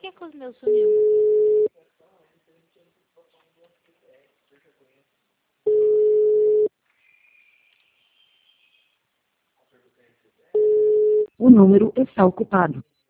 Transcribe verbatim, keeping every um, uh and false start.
que que os meus sumiu? O número está ocupado.